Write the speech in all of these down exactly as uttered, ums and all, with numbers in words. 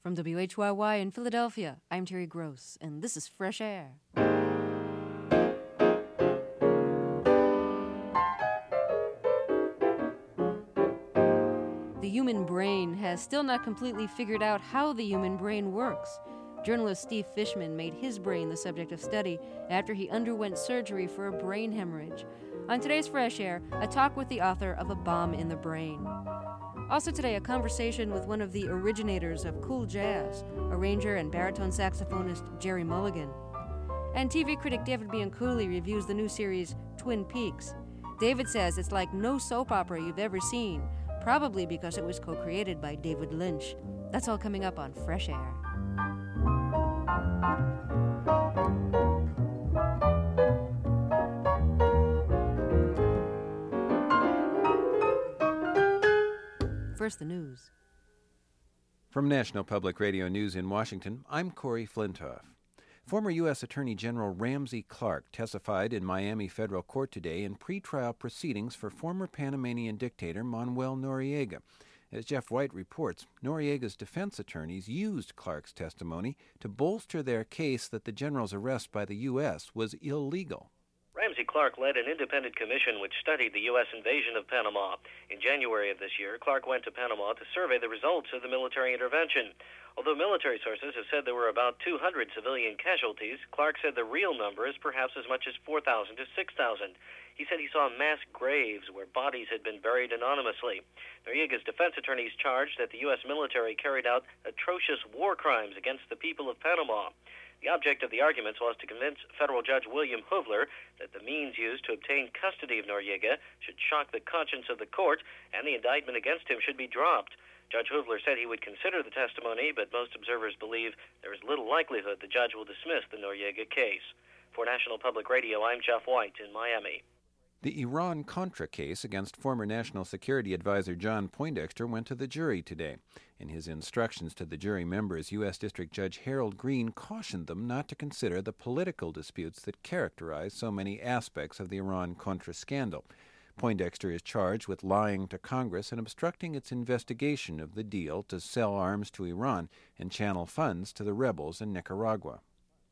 From W H Y Y in Philadelphia, I'm Terry Gross, and this is Fresh Air. The human brain has still not completely figured out how the human brain works. Journalist Steve Fishman made his brain the subject of study after he underwent surgery for a brain hemorrhage. On today's Fresh Air, a talk with the author of A Bomb in the Brain. Also today, a conversation with one of the originators of cool jazz, arranger and baritone saxophonist Jerry Mulligan. And T V critic David Bianculli reviews the new series Twin Peaks. David says it's like no soap opera you've ever seen, probably because it was co-created by David Lynch. That's all coming up on Fresh Air. First, the news. From National Public Radio News in Washington, I'm Corey Flintoff. Former U S Attorney General Ramsey Clark testified in Miami federal court today in pretrial proceedings for former Panamanian dictator Manuel Noriega. As Jeff White reports, Noriega's defense attorneys used Clark's testimony to bolster their case that the general's arrest by the U S was illegal. Ramsey Clark led an independent commission which studied the U S invasion of Panama. In January of this year, Clark went to Panama to survey the results of the military intervention. Although military sources have said there were about two hundred civilian casualties, Clark said the real number is perhaps as much as four thousand to six thousand. He said he saw mass graves where bodies had been buried anonymously. Noriega's defense attorneys charged that the U S military carried out atrocious war crimes against the people of Panama. The object of the arguments was to convince federal judge William Hoovler that the means used to obtain custody of Noriega should shock the conscience of the court and the indictment against him should be dropped. Judge Hoovler said he would consider the testimony, but most observers believe there is little likelihood the judge will dismiss the Noriega case. For National Public Radio, I'm Jeff White in Miami. The Iran-Contra case against former National Security Advisor John Poindexter went to the jury today. In his instructions to the jury members, U S District Judge Harold Green cautioned them not to consider the political disputes that characterize so many aspects of the Iran-Contra scandal. Poindexter is charged with lying to Congress and obstructing its investigation of the deal to sell arms to Iran and channel funds to the rebels in Nicaragua.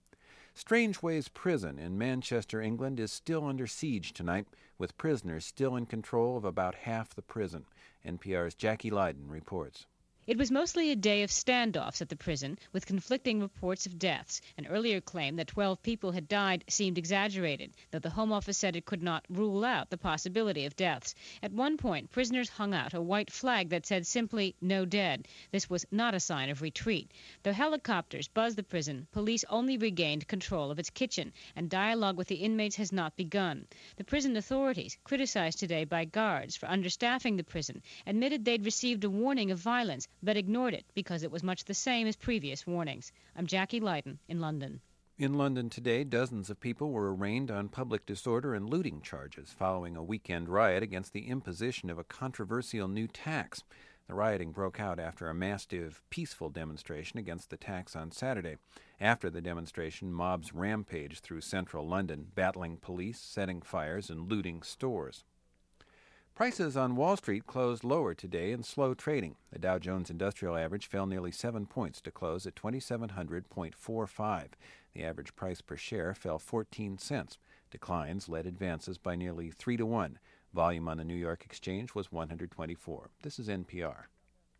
Strangeways Prison in Manchester, England, is still under siege tonight, with prisoners still in control of about half the prison. N P R's Jackie Leiden reports. It was mostly a day of standoffs at the prison, with conflicting reports of deaths. An earlier claim that twelve people had died seemed exaggerated, though the Home Office said it could not rule out the possibility of deaths. At one point, prisoners hung out a white flag that said simply, "No dead." This was not a sign of retreat. Though helicopters buzzed the prison, police only regained control of its kitchen, and dialogue with the inmates has not begun. The prison authorities, criticized today by guards for understaffing the prison, admitted they'd received a warning of violence, but ignored it because it was much the same as previous warnings. I'm Jackie Leiden in London. In London today, dozens of people were arraigned on public disorder and looting charges following a weekend riot against the imposition of a controversial new tax. The rioting broke out after a massive, peaceful demonstration against the tax on Saturday. After the demonstration, mobs rampaged through central London, battling police, setting fires, and looting stores. Prices on Wall Street closed lower today in slow trading. The Dow Jones Industrial Average fell nearly seven points to close at twenty-seven hundred point four five. The average price per share fell fourteen cents. Declines led advances by nearly three to one. Volume on the New York Exchange was one hundred twenty-four. This is N P R.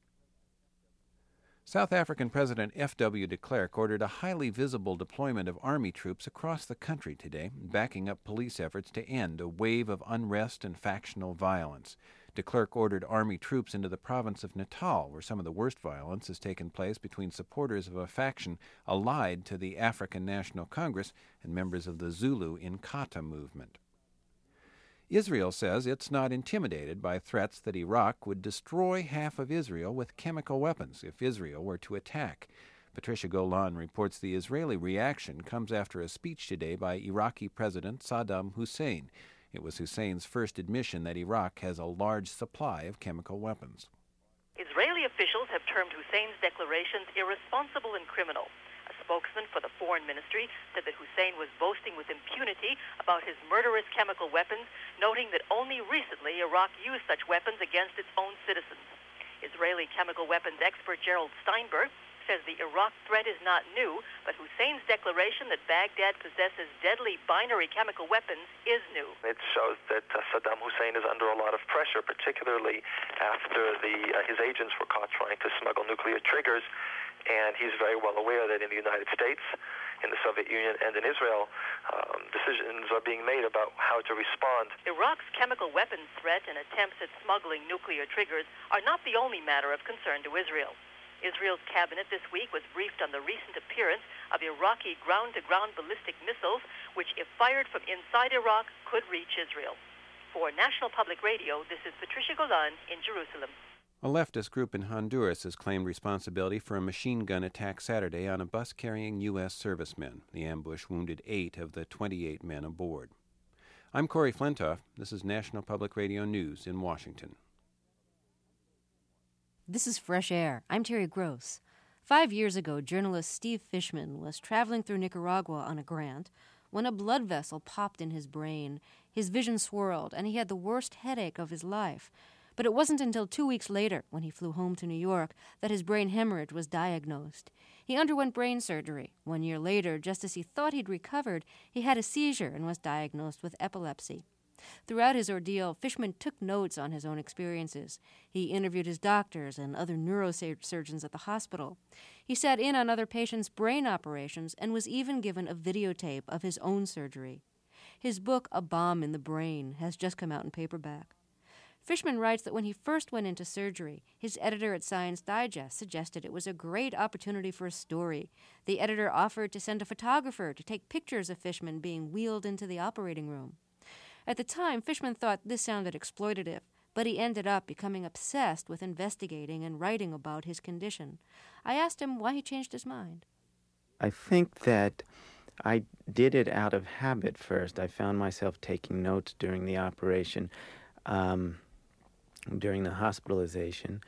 South African President F W de Klerk ordered a highly visible deployment of army troops across the country today, backing up police efforts to end a wave of unrest and factional violence. De Klerk ordered army troops into the province of Natal, where some of the worst violence has taken place between supporters of a faction allied to the African National Congress and members of the Zulu Inkatha movement. Israel says it's not intimidated by threats that Iraq would destroy half of Israel with chemical weapons if Israel were to attack. Patricia Golan reports the Israeli reaction comes after a speech today by Iraqi President Saddam Hussein. It was Hussein's first admission that Iraq has a large supply of chemical weapons. Israeli officials have termed Hussein's declarations irresponsible and criminal. A spokesman for the foreign ministry said that Hussein was boasting with impunity about his murderous chemical weapons, noting that only recently Iraq used such weapons against its own citizens. Israeli chemical weapons expert Gerald Steinberg says the Iraq threat is not new, but Hussein's declaration that Baghdad possesses deadly binary chemical weapons is new. It shows that uh, Saddam Hussein is under a lot of pressure, particularly after the uh, his agents were caught trying to smuggle nuclear triggers, and he's very well aware that in the United States, in the Soviet Union, and in Israel, um, decisions are being made about how to respond. Iraq's chemical weapons threat and attempts at smuggling nuclear triggers are not the only matter of concern to Israel. Israel's cabinet this week was briefed on the recent appearance of Iraqi ground-to-ground ballistic missiles, which, if fired from inside Iraq, could reach Israel. For National Public Radio, this is Patricia Golan in Jerusalem. A leftist group in Honduras has claimed responsibility for a machine gun attack Saturday on a bus carrying U S servicemen. The ambush wounded eight of the twenty-eight men aboard. I'm Corey Flintoff. This is National Public Radio News in Washington. This is Fresh Air. I'm Terry Gross. Five years ago, journalist Steve Fishman was traveling through Nicaragua on a grant when a blood vessel popped in his brain. His vision swirled, and he had the worst headache of his life. But it wasn't until two weeks later, when he flew home to New York, that his brain hemorrhage was diagnosed. He underwent brain surgery. One year later, just as he thought he'd recovered, he had a seizure and was diagnosed with epilepsy. Throughout his ordeal, Fishman took notes on his own experiences. He interviewed his doctors and other neurosurgeons at the hospital. He sat in on other patients' brain operations and was even given a videotape of his own surgery. His book, A Bomb in the Brain, has just come out in paperback. Fishman writes that when he first went into surgery, his editor at Science Digest suggested it was a great opportunity for a story. The editor offered to send a photographer to take pictures of Fishman being wheeled into the operating room. At the time, Fishman thought this sounded exploitative, but he ended up becoming obsessed with investigating and writing about his condition. I asked him why he changed his mind. I think that I did it out of habit first. I found myself taking notes during the operation. Um, during the hospitalization,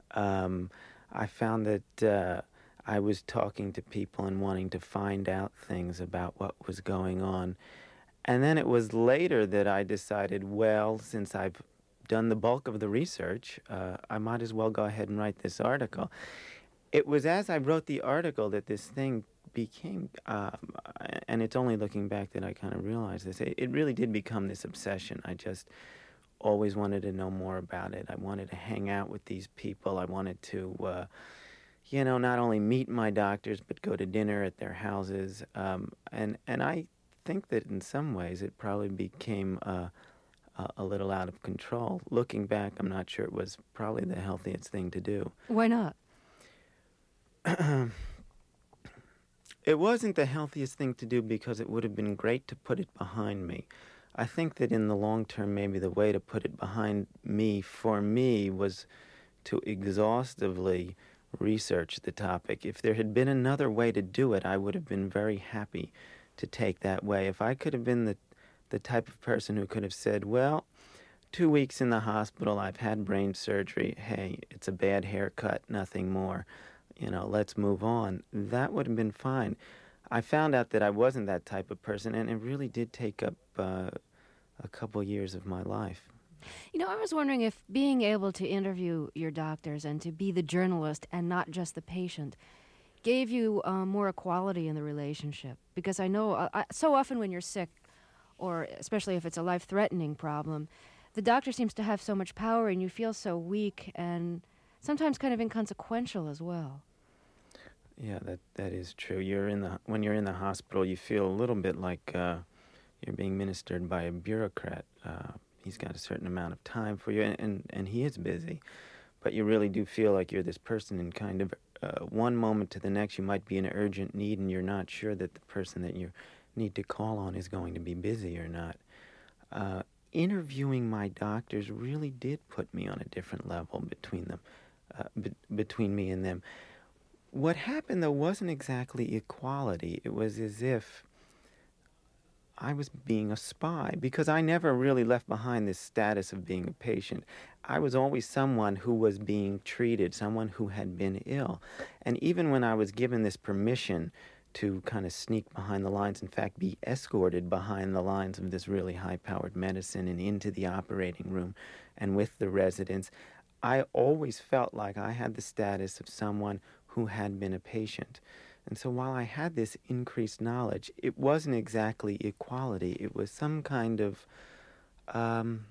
um, I found that uh, I was talking to people and wanting to find out things about what was going on. And then it was later that I decided, well, since I've done the bulk of the research, uh, I might as well go ahead and write this article. It was as I wrote the article that this thing became, um, and it's only looking back that I kind of realized this, it, it really did become this obsession. I just always wanted to know more about it. I wanted to hang out with these people. I wanted to, uh, you know, not only meet my doctors, but go to dinner at their houses. Um, and, and I think that in some ways it probably became uh, a, a little out of control. Looking back, I'm not sure it was probably the healthiest thing to do. Why not? It wasn't the healthiest thing to do because it would have been great to put it behind me. I think that in the long term, maybe the way to put it behind me, for me, was to exhaustively research the topic. If there had been another way to do it, I would have been very happy to take that way. If I could have been the, the type of person who could have said, well, two weeks in the hospital, I've had brain surgery, hey, it's a bad haircut, nothing more, you know, let's move on, that would have been fine. I found out that I wasn't that type of person, and it really did take up uh, a couple years of my life. You know, I was wondering if being able to interview your doctors and to be the journalist and not just the patient gave you uh, more equality in the relationship. Because I know uh, I, so often when you're sick, or especially if it's a life-threatening problem, the doctor seems to have so much power and you feel so weak and sometimes kind of inconsequential as well. Yeah, that that is true. You're in the when you're in the hospital, you feel a little bit like uh, you're being ministered by a bureaucrat. Uh, he's got a certain amount of time for you, and, and, and he is busy. But you really do feel like you're this person in kind of uh, one moment to the next. You might be in urgent need, and you're not sure that the person that you need to call on is going to be busy or not. Uh, interviewing my doctors really did put me on a different level between them, uh, be- between me and them. What happened, though, wasn't exactly equality. It was as if I was being a spy, because I never really left behind this status of being a patient. I was always someone who was being treated, someone who had been ill. And even when I was given this permission to kind of sneak behind the lines, in fact, be escorted behind the lines of this really high-powered medicine and into the operating room and with the residents, I always felt like I had the status of someone who had been a patient. And so while I had this increased knowledge, it wasn't exactly equality. It was some kind of, um,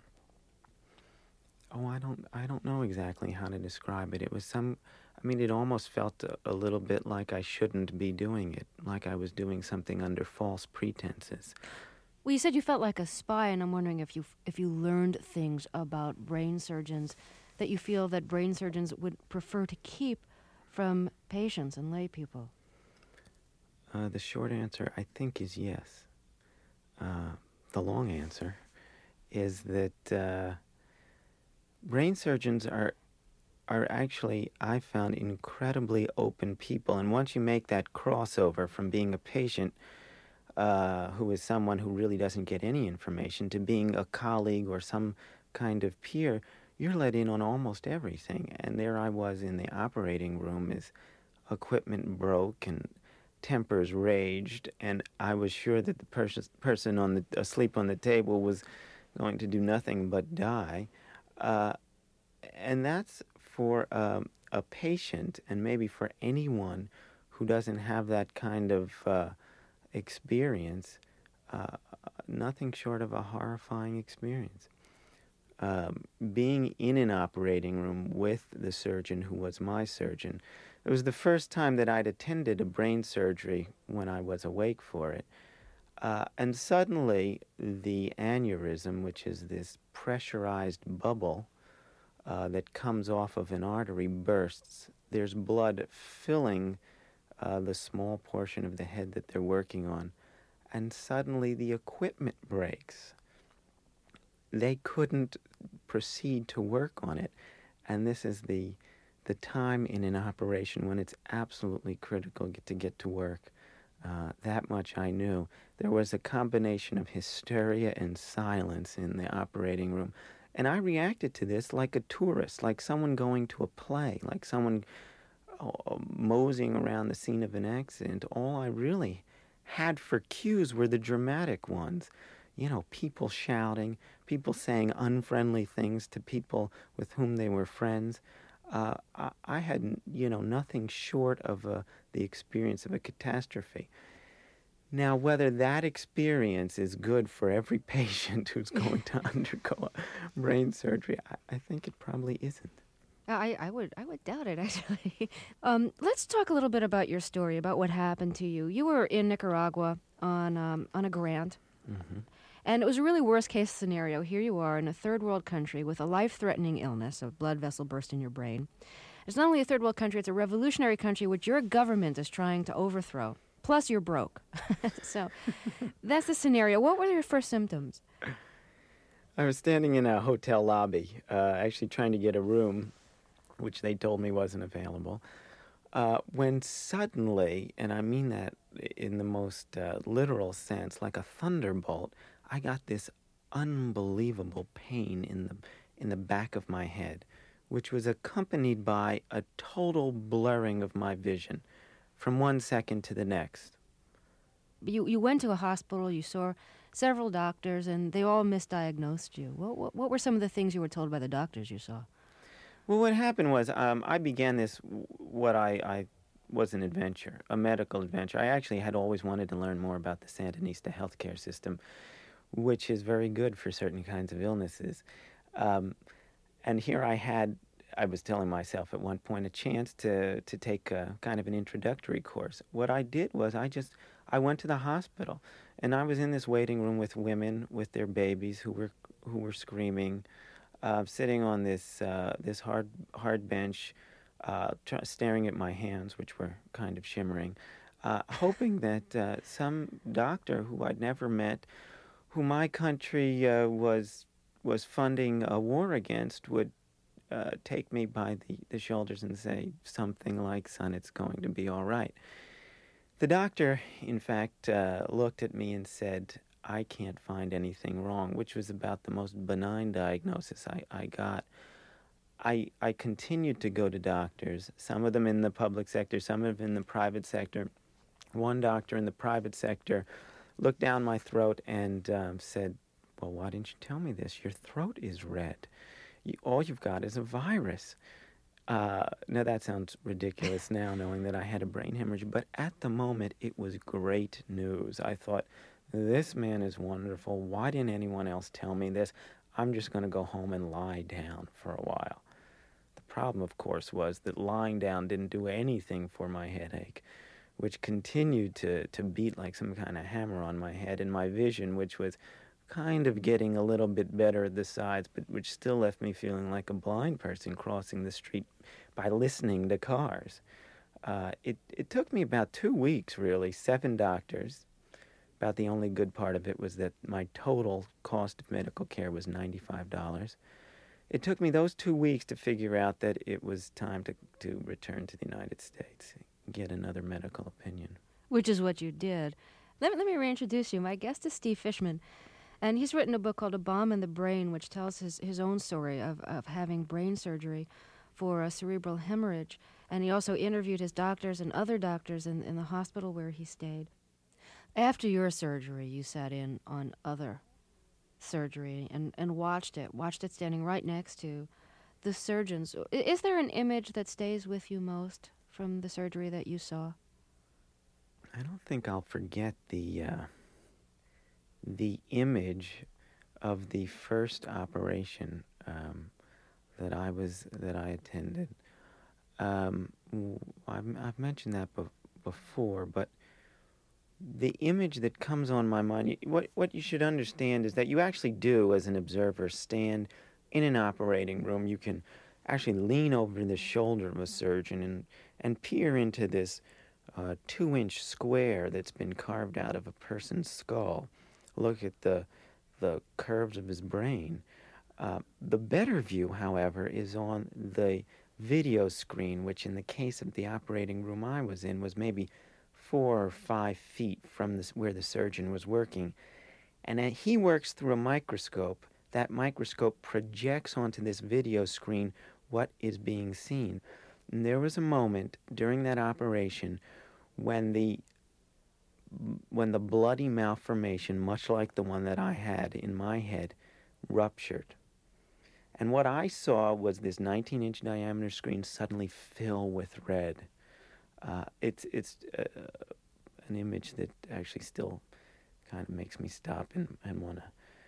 oh, I don't, I don't know exactly how to describe it. It was some, I mean, it almost felt a, a little bit like I shouldn't be doing it, like I was doing something under false pretenses. Well, you said you felt like a spy, and I'm wondering if you if you learned things about brain surgeons that you feel that brain surgeons would prefer to keep from patients and lay people. Uh, the short answer, I think, is yes. Uh, the long answer is that uh, brain surgeons are are actually, I found, incredibly open people. And once you make that crossover from being a patient uh, who is someone who really doesn't get any information to being a colleague or some kind of peer, you're let in on almost everything. And there I was in the operating room as equipment broke and tempers raged, and I was sure that the pers- person on the asleep on the table was going to do nothing but die. Uh, and that's for um, a patient, and maybe for anyone who doesn't have that kind of uh, experience, uh, nothing short of a horrifying experience. Um, being in an operating room with the surgeon who was my surgeon, it was the first time that I'd attended a brain surgery when I was awake for it. Uh, and suddenly the aneurysm, which is this pressurized bubble uh, that comes off of an artery, bursts. There's blood filling uh, the small portion of the head that they're working on. And suddenly the equipment breaks. They couldn't proceed to work on it. And this is the the time in an operation when it's absolutely critical get to get to work. Uh, that much I knew. There was a combination of hysteria and silence in the operating room. And I reacted to this like a tourist, like someone going to a play, like someone oh, moseying around the scene of an accident. All I really had for cues were the dramatic ones. You know, people shouting, people saying unfriendly things to people with whom they were friends. Uh, I, I had, you know, nothing short of uh, the experience of a catastrophe. Now, whether that experience is good for every patient who's going to undergo a brain surgery, I, I think it probably isn't. I, I would I would doubt it, actually. um, let's talk a little bit about your story, about what happened to you. You were in Nicaragua on um, on a grant. Mm-hmm. And it was a really worst-case scenario. Here you are in a third-world country with a life-threatening illness, a blood vessel burst in your brain. It's not only a third-world country, it's a revolutionary country which your government is trying to overthrow. Plus, you're broke. So that's the scenario. What were your first symptoms? I was standing in a hotel lobby, uh, actually trying to get a room, which they told me wasn't available, uh, when suddenly, and I mean that in the most uh, literal sense, like a thunderbolt, I got this unbelievable pain in the in the back of my head, which was accompanied by a total blurring of my vision from one second to the next. You you went to a hospital, you saw several doctors, and they all misdiagnosed you. What, what, what were some of the things you were told by the doctors you saw? Well, what happened was um, I began this, what I, I was an adventure, a medical adventure. I actually had always wanted to learn more about the Sandinista healthcare system, which is very good for certain kinds of illnesses. Um, and here I had, I was telling myself at one point, a chance to, to take a kind of an introductory course. What I did was I just, I went to the hospital, and I was in this waiting room with women with their babies who were who were screaming, uh, sitting on this uh, this hard hard bench, uh, tr- staring at my hands, which were kind of shimmering, uh, hoping that uh, some doctor who I'd never met, who my country uh, was was funding a war against, would uh, take me by the, the shoulders and say something like, "Son, it's going to be all right." The doctor, in fact, uh, looked at me and said, "I can't find anything wrong," which was about the most benign diagnosis I, I got. I I continued to go to doctors, some of them in the public sector, some of them in the private sector. One doctor in the private sector looked down my throat and um, said, "Well, why didn't you tell me this? Your throat is red. You, all you've got is a virus." Uh, now, that sounds ridiculous now, knowing that I had a brain hemorrhage, but at the moment, it was great news. I thought, this man is wonderful. Why didn't anyone else tell me this? I'm just going to go home and lie down for a while. The problem, of course, was that lying down didn't do anything for my headache, which continued to, to beat like some kind of hammer on my head, and my vision, which was kind of getting a little bit better at the sides, but which still left me feeling like a blind person crossing the street by listening to cars. Uh, it, it took me about two weeks, really, seven doctors. About the only good part of it was that my total cost of medical care was ninety-five dollars. It took me those two weeks to figure out that it was time to, to return to the United States, get another medical opinion. Which is what you did. Let me, let me reintroduce you. My guest is Steve Fishman, and he's written a book called A Bomb in the Brain, which tells his, his own story of, of having brain surgery for a cerebral hemorrhage. And he also interviewed his doctors and other doctors in, in the hospital where he stayed. After your surgery, you sat in on other surgery and, and watched it, watched it standing right next to the surgeons. Is there an image that stays with you most from the surgery that you saw? I don't think I'll forget the uh, the image of the first operation um, that I was that I attended. Um, I've, I've mentioned that be- before, but the image that comes on my mind, what what you should understand is that you actually do, as an observer, stand in an operating room. You can actually lean over the shoulder of a surgeon and, and peer into this uh, two-inch square that's been carved out of a person's skull. Look at the the curves of his brain. Uh, the better view, however, is on the video screen, which in the case of the operating room I was in was maybe four or five feet from this, where the surgeon was working. And uh, he works through a microscope. That microscope projects onto this video screen what is being seen. And there was a moment during that operation when the when the bloody malformation, much like the one that I had in my head, ruptured. And what I saw was this nineteen-inch diameter screen suddenly fill with red. Uh, it's it's uh, an image that actually still kind of makes me stop and, and want to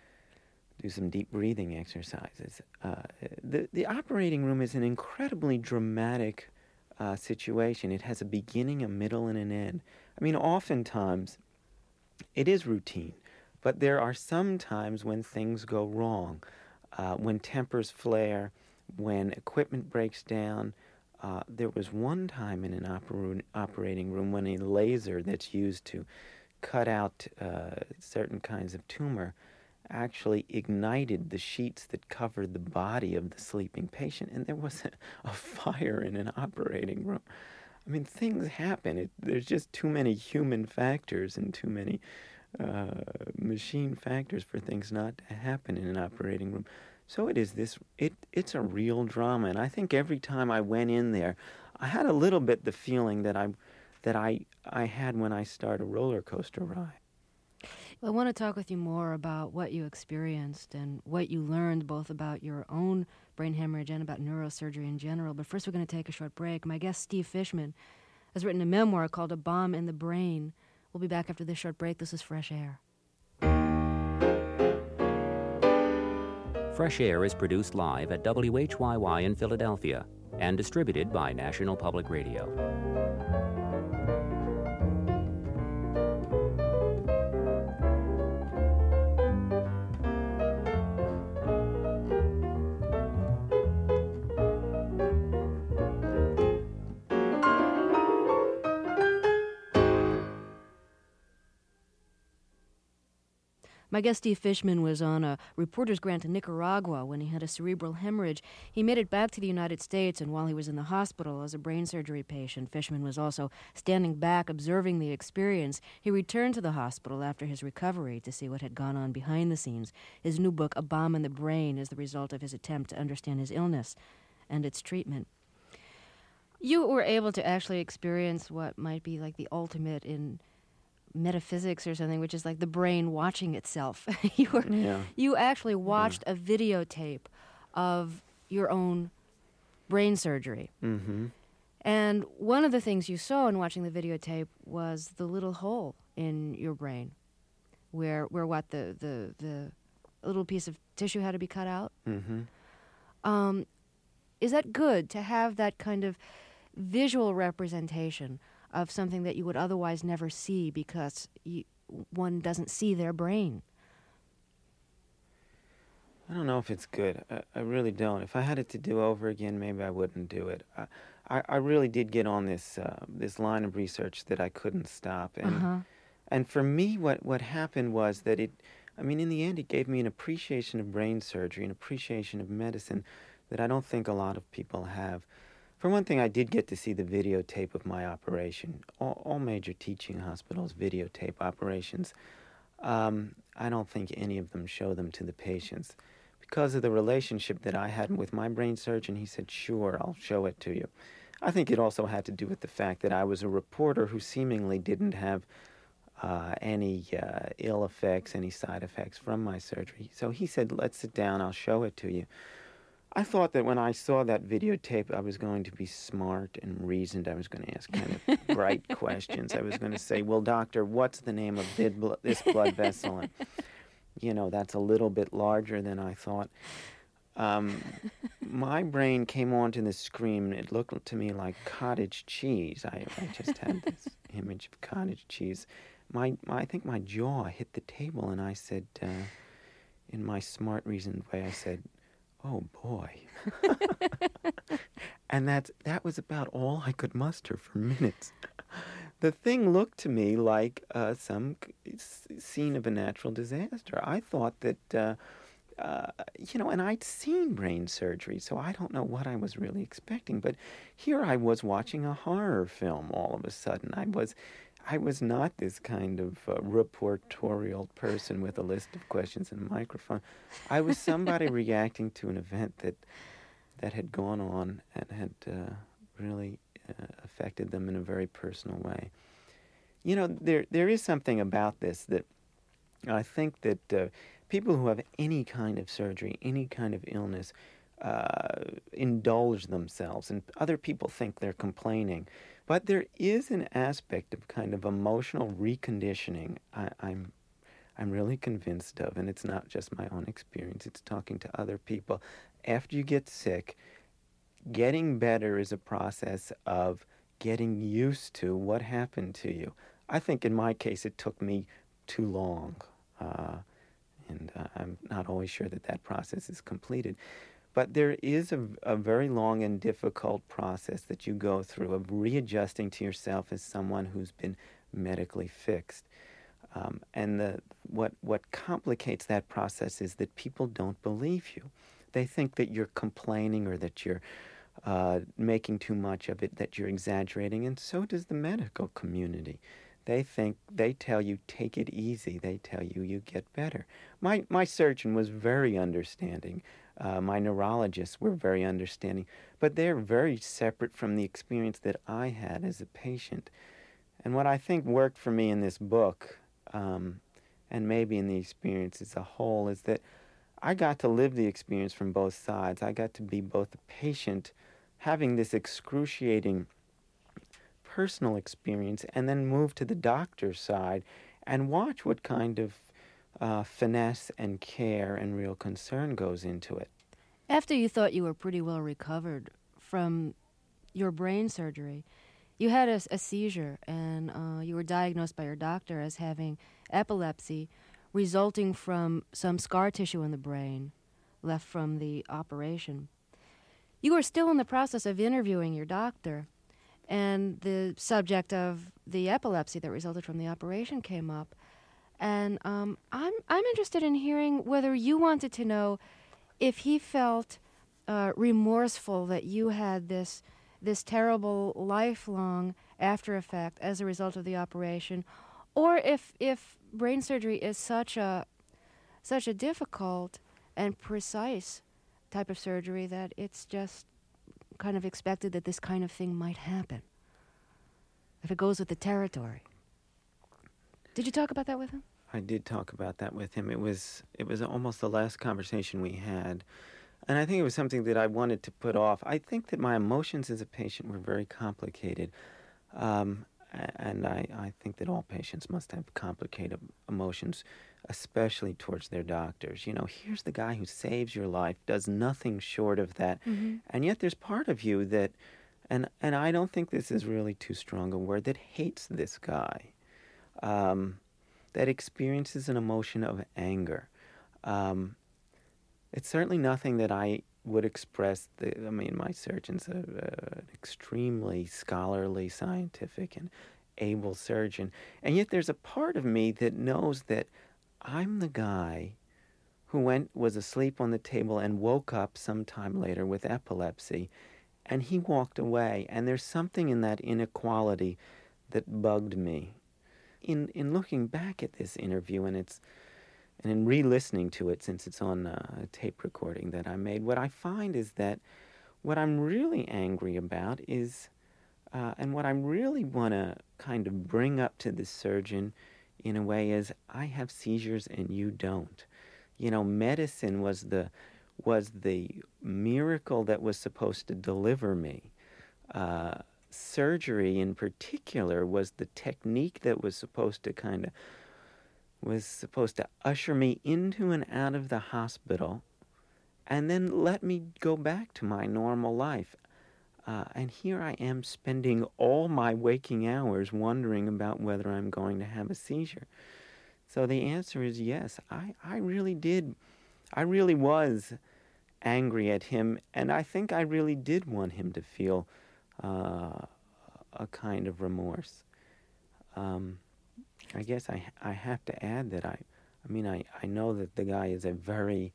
do some deep breathing exercises. Uh, the, the operating room is an incredibly dramatic uh, situation. It has a beginning, a middle, and an end. I mean, oftentimes it is routine, but there are some times when things go wrong, uh, when tempers flare, when equipment breaks down. Uh, there was one time in an oper- operating room when a laser that's used to cut out uh, certain kinds of tumor actually ignited the sheets that covered the body of the sleeping patient, and there was a, a fire in an operating room. I mean, things happen. It, there's just too many human factors and too many uh, machine factors for things not to happen in an operating room. So it is this, it, it's a real drama, and I think every time I went in there, I had a little bit the feeling that I that I, I had when I start a roller coaster ride. I want to talk with you more about what you experienced and what you learned, both about your own brain hemorrhage and about neurosurgery in general. But first, we're going to take a short break. My guest, Steve Fishman, has written a memoir called A Bomb in the Brain. We'll be back after this short break. This is Fresh Air. Fresh Air is produced live at W H Y Y in Philadelphia and distributed by National Public Radio. My guest, Steve Fishman, was on a reporter's grant to Nicaragua when he had a cerebral hemorrhage. He made it back to the United States, and while he was in the hospital as a brain surgery patient, Fishman was also standing back observing the experience. He returned to the hospital after his recovery to see what had gone on behind the scenes. His new book, A Bomb in the Brain, is the result of his attempt to understand his illness and its treatment. You were able to actually experience what might be like the ultimate in metaphysics or something, which is like the brain watching itself. you were, yeah. you actually watched yeah. a videotape of your own brain surgery. Mm-hmm. And one of the things you saw in watching the videotape was the little hole in your brain where, where what, the, the, the little piece of tissue had to be cut out? Mm-hmm. Um, is that good to have that kind of visual representation of something that you would otherwise never see because you, one doesn't see their brain? I don't know if it's good. I, I really don't. If I had it to do over again, maybe I wouldn't do it. I, I, I really did get on this uh, this line of research that I couldn't stop. And Uh-huh. and for me, what, what happened was that it, I mean, in the end, it gave me an appreciation of brain surgery, an appreciation of medicine that I don't think a lot of people have. For one thing, I did get to see the videotape of my operation. All, all major teaching hospitals videotape operations. Um, I don't think any of them show them to the patients. Because of the relationship that I had with my brain surgeon, he said, sure, I'll show it to you. I think it also had to do with the fact that I was a reporter who seemingly didn't have uh, any uh, ill effects, any side effects from my surgery. So he said, let's sit down, I'll show it to you. I thought that when I saw that videotape, I was going to be smart and reasoned. I was going to ask kind of bright questions. I was going to say, well, doctor, what's the name of this blood vessel? And, you know, that's a little bit larger than I thought. Um, my brain came onto the screen, and it looked to me like cottage cheese. I, I just had this image of cottage cheese. My, my, I think my jaw hit the table, and I said, uh, in my smart, reasoned way, I said, oh, boy. And that's, that was about all I could muster for minutes. The thing looked to me like uh, some scene of a natural disaster. I thought that, uh, uh, you know, and I'd seen brain surgery, so I don't know what I was really expecting. But here I was watching a horror film all of a sudden. I was... I was not this kind of uh, reportorial person with a list of questions and a microphone. I was somebody reacting to an event that that had gone on and had uh, really uh, affected them in a very personal way. You know, there there is something about this that I think that uh, people who have any kind of surgery, any kind of illness, uh, indulge themselves, and other people think they're complaining. But there is an aspect of kind of emotional reconditioning I, I'm I'm really convinced of, and it's not just my own experience, it's talking to other people. After you get sick, getting better is a process of getting used to what happened to you. I think in my case it took me too long, uh, and uh, I'm not always sure that that process is completed. But there is a, a very long and difficult process that you go through of readjusting to yourself as someone who's been medically fixed. Um, and the, what, what complicates that process is that people don't believe you. They think that you're complaining or that you're uh, making too much of it, that you're exaggerating, and so does the medical community. They think, they tell you, take it easy. They tell you, you get better. My, my surgeon was very understanding. Uh, my neurologists were very understanding, but they're very separate from the experience that I had as a patient. And what I think worked for me in this book, um, and maybe in the experience as a whole, is that I got to live the experience from both sides. I got to be both a patient, having this excruciating personal experience, and then move to the doctor's side and watch what kind of Uh, finesse and care and real concern goes into it. After you thought you were pretty well recovered from your brain surgery, you had a, a seizure, and uh, you were diagnosed by your doctor as having epilepsy resulting from some scar tissue in the brain left from the operation. You were still in the process of interviewing your doctor, and the subject of the epilepsy that resulted from the operation came up. And um, I'm I'm interested in hearing whether you wanted to know if he felt uh, remorseful that you had this this terrible lifelong after effect as a result of the operation, or if if brain surgery is such a such a difficult and precise type of surgery that it's just kind of expected that this kind of thing might happen. If it goes with the territory. Did you talk about that with him? I did talk about that with him. It was it was almost the last conversation we had. And I think it was something that I wanted to put off. I think that my emotions as a patient were very complicated. Um, and I, I think that all patients must have complicated emotions, especially towards their doctors. You know, here's the guy who saves your life, does nothing short of that. Mm-hmm. And yet there's part of you that, and, and I don't think this is really too strong a word, that hates this guy, um, that experiences an emotion of anger. Um, it's certainly nothing that I would express. The, I mean, my surgeon's a, a, an extremely scholarly, scientific, and able surgeon. And yet there's a part of me that knows that I'm the guy who went was asleep on the table and woke up sometime later with epilepsy, and he walked away. And there's something in that inequality that bugged me. In in looking back at this interview, and it's and in re-listening to it, since it's on a tape recording that I made, what I find is that what I'm really angry about is, uh, and what I really want to kind of bring up to the surgeon in a way is, I have seizures and you don't. You know, medicine was the was the miracle that was supposed to deliver me. Uh, surgery in particular was the technique that was supposed to kind of was supposed to usher me into and out of the hospital and then let me go back to my normal life. Uh, and here I am spending all my waking hours wondering about whether I'm going to have a seizure. So the answer is yes, I, I really did, I really was angry at him, and I think I really did want him to feel uh, a kind of remorse. Um, I guess I I have to add that I, I mean, I, I know that the guy is a very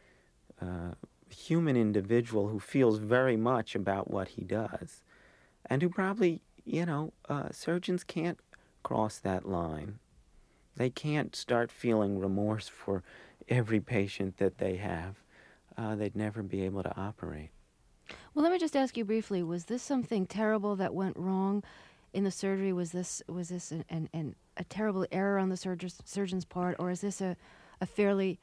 uh, human individual who feels very much about what he does, and who probably, you know, uh, surgeons can't cross that line. They can't start feeling remorse for every patient that they have. Uh, they'd never be able to operate. Well, let me just ask you briefly, was this something terrible that went wrong in the surgery? Was this was this an, an, an a terrible error on the surgeon's, surgeon's part, or is this a, a fairly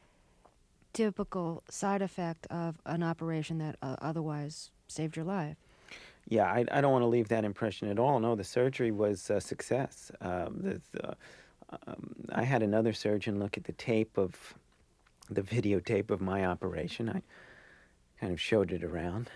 typical side effect of an operation that uh, otherwise saved your life? Yeah, I, I don't want to leave that impression at all. No, the surgery was a success. Um, the, the, um, I had another surgeon look at the tape of, the videotape of my operation. I kind of showed it around.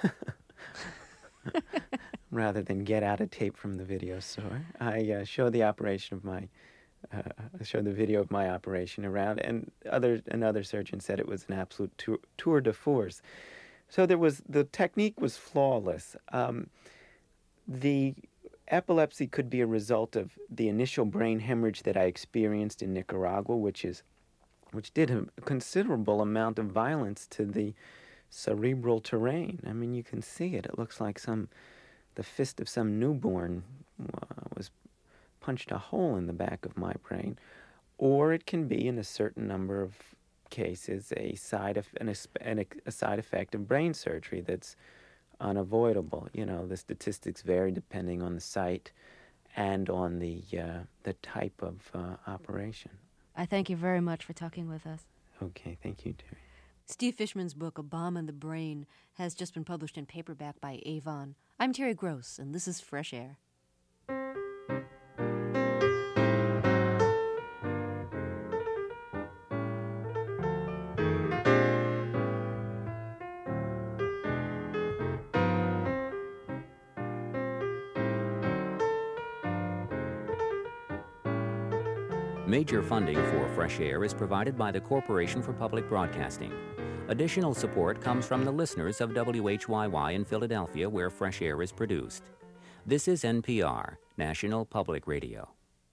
Rather than get out a tape from the video store, I uh, showed the operation of my, uh, showed the video of my operation around, and other another surgeon said it was an absolute tour, tour de force. So there was the technique was flawless. Um, the epilepsy could be a result of the initial brain hemorrhage that I experienced in Nicaragua, which is, which did a considerable amount of violence to the cerebral terrain. I mean, you can see it. It looks like some. The fist of some newborn uh, was punched a hole in the back of my brain. Or it can be, in a certain number of cases, a side of, an, an, a side effect of brain surgery that's unavoidable. You know, the statistics vary depending on the site and on the uh, the type of uh, operation. I thank you very much for talking with us. Okay, thank you, Terry. Steve Fishman's book, A Bomb in the Brain, has just been published in paperback by Avon. I'm Terry Gross, and this is Fresh Air. Major funding for Fresh Air is provided by the Corporation for Public Broadcasting. Additional support comes from the listeners of W H Y Y in Philadelphia, where Fresh Air is produced. This is N P R, National Public Radio.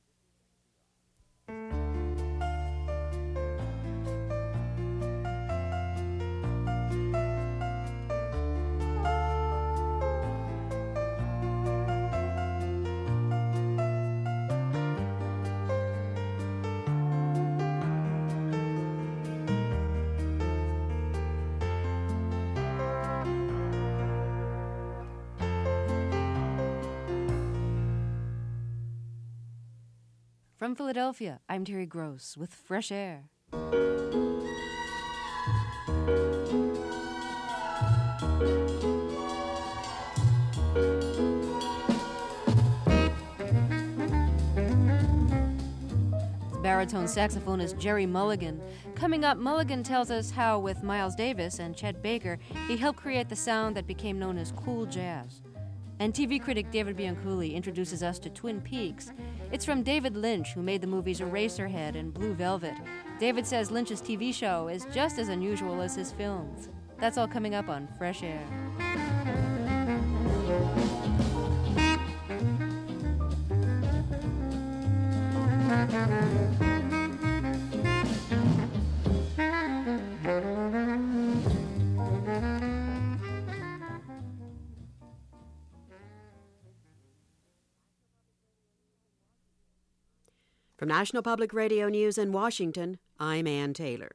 From Philadelphia, I'm Terry Gross with Fresh Air. baritone saxophonist Gerry Mulligan. Coming up, Mulligan tells us how, with Miles Davis and Chet Baker, he helped create the sound that became known as cool jazz. And T V critic David Bianculli introduces us to Twin Peaks. It's from David Lynch, who made the movies Eraserhead and Blue Velvet. David says Lynch's T V show is just as unusual as his films. That's all coming up on Fresh Air. From National Public Radio News in Washington, I'm Ann Taylor.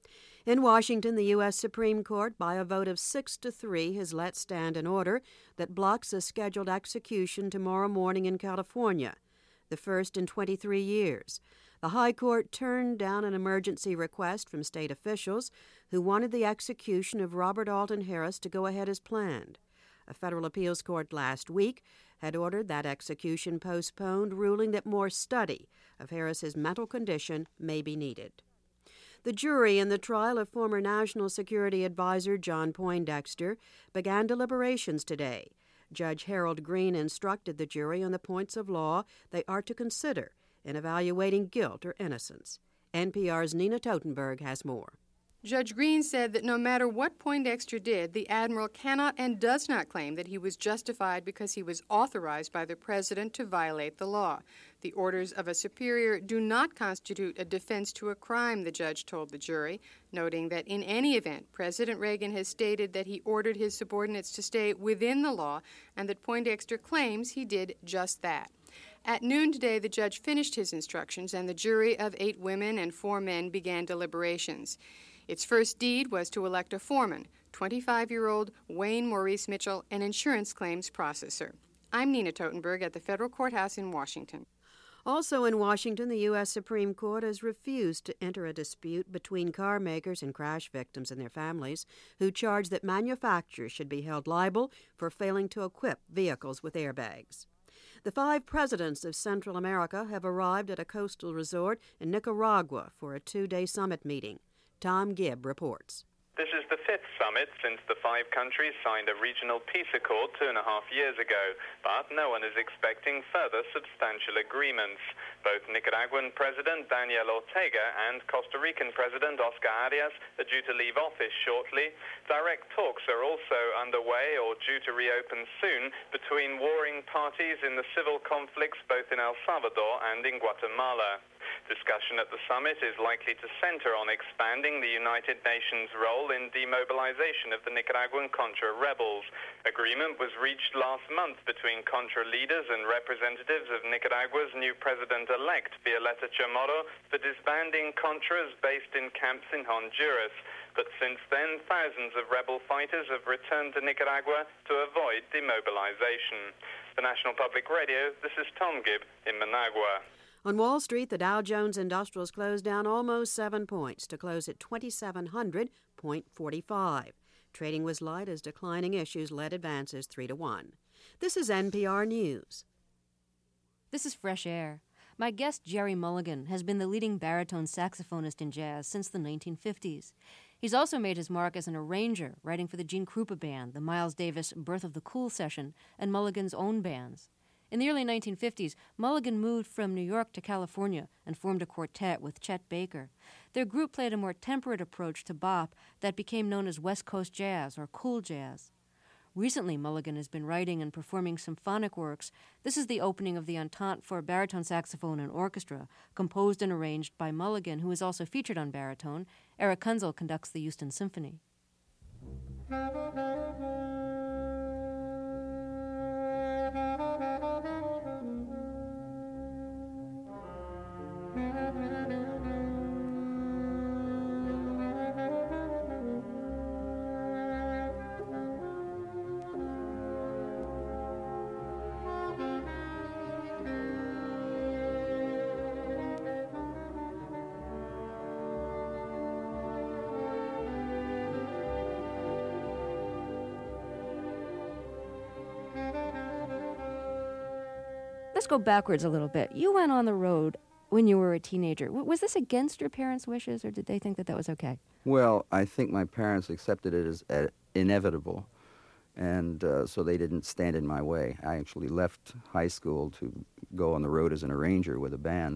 In Washington, the U S Supreme Court, by a vote of six to three, has let stand an order that blocks a scheduled execution tomorrow morning in California, the first in twenty-three years. The High Court turned down an emergency request from state officials who wanted the execution of Robert Alton Harris to go ahead as planned. A federal appeals court last week had ordered that execution postponed, ruling that more study of Harris's mental condition may be needed. The jury in the trial of former National Security Advisor John Poindexter began deliberations today. Judge Harold Green instructed the jury on the points of law they are to consider in evaluating guilt or innocence. N P R's Nina Totenberg has more. Judge Green said that no matter what Poindexter did, the Admiral cannot and does not claim that he was justified because he was authorized by the President to violate the law. The orders of a superior do not constitute a defense to a crime, the judge told the jury, noting that in any event, President Reagan has stated that he ordered his subordinates to stay within the law and that Poindexter claims he did just that. At noon today, the judge finished his instructions and the jury of eight women and four men began deliberations. Its first deed was to elect a foreman, twenty-five-year-old Wayne Maurice Mitchell, an insurance claims processor. I'm Nina Totenberg at the federal courthouse in Washington. Also in Washington, the U S Supreme Court has refused to enter a dispute between car makers and crash victims and their families who charge that manufacturers should be held liable for failing to equip vehicles with airbags. The five presidents of Central America have arrived at a coastal resort in Nicaragua for a two-day summit meeting. Tom Gibb reports. This is the fifth summit since the five countries signed a regional peace accord two and a half years ago, but no one is expecting further substantial agreements. Both Nicaraguan President Daniel Ortega and Costa Rican President Oscar Arias are due to leave office shortly. Direct talks are also underway or due to reopen soon between warring parties in the civil conflicts both in El Salvador and in Guatemala. Discussion at the summit is likely to center on expanding the United Nations' role in demobilization of the Nicaraguan Contra rebels. Agreement was reached last month between Contra leaders and representatives of Nicaragua's new president-elect, Violeta Chamorro, for disbanding Contras based in camps in Honduras. But since then, thousands of rebel fighters have returned to Nicaragua to avoid demobilization. For National Public Radio, this is Tom Gibb in Managua. On Wall Street, the Dow Jones Industrials closed down almost seven points to close at twenty-seven hundred forty-five. Trading was light as declining issues led advances three to one. This is N P R News. This is Fresh Air. My guest, Gerry Mulligan, has been the leading baritone saxophonist in jazz since the nineteen fifties. He's also made his mark as an arranger, writing for the Gene Krupa Band, the Miles Davis Birth of the Cool session, and Mulligan's own bands. In the early nineteen fifties, Mulligan moved from New York to California and formed a quartet with Chet Baker. Their group played a more temperate approach to bop that became known as West Coast jazz or cool jazz. Recently, Mulligan has been writing and performing symphonic works. This is the opening of the Entente for baritone saxophone and orchestra, composed and arranged by Mulligan, who is also featured on baritone. Eric Kunzel conducts the Houston Symphony. Let's go backwards a little bit. You went on the road when you were a teenager. W- was this against your parents' wishes, or did they think that that was okay? Well, I think my parents accepted it as uh, inevitable, and uh, so they didn't stand in my way. I actually left high school to go on the road as an arranger with a band.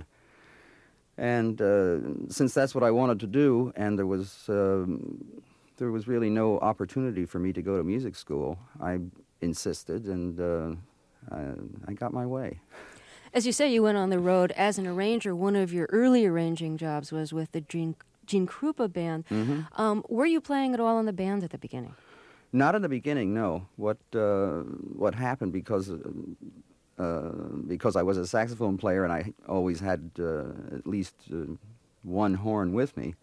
And uh, since that's what I wanted to do, and there was um, there was really no opportunity for me to go to music school, I insisted, and uh, I, I got my way. As you say, you went on the road as an arranger. One of your early arranging jobs was with the Gene, Gene Krupa Band. Mm-hmm. Um, were you playing at all in the band at the beginning? Not in the beginning, no. What uh, what happened, because uh, because I was a saxophone player and I always had uh, at least uh, one horn with me,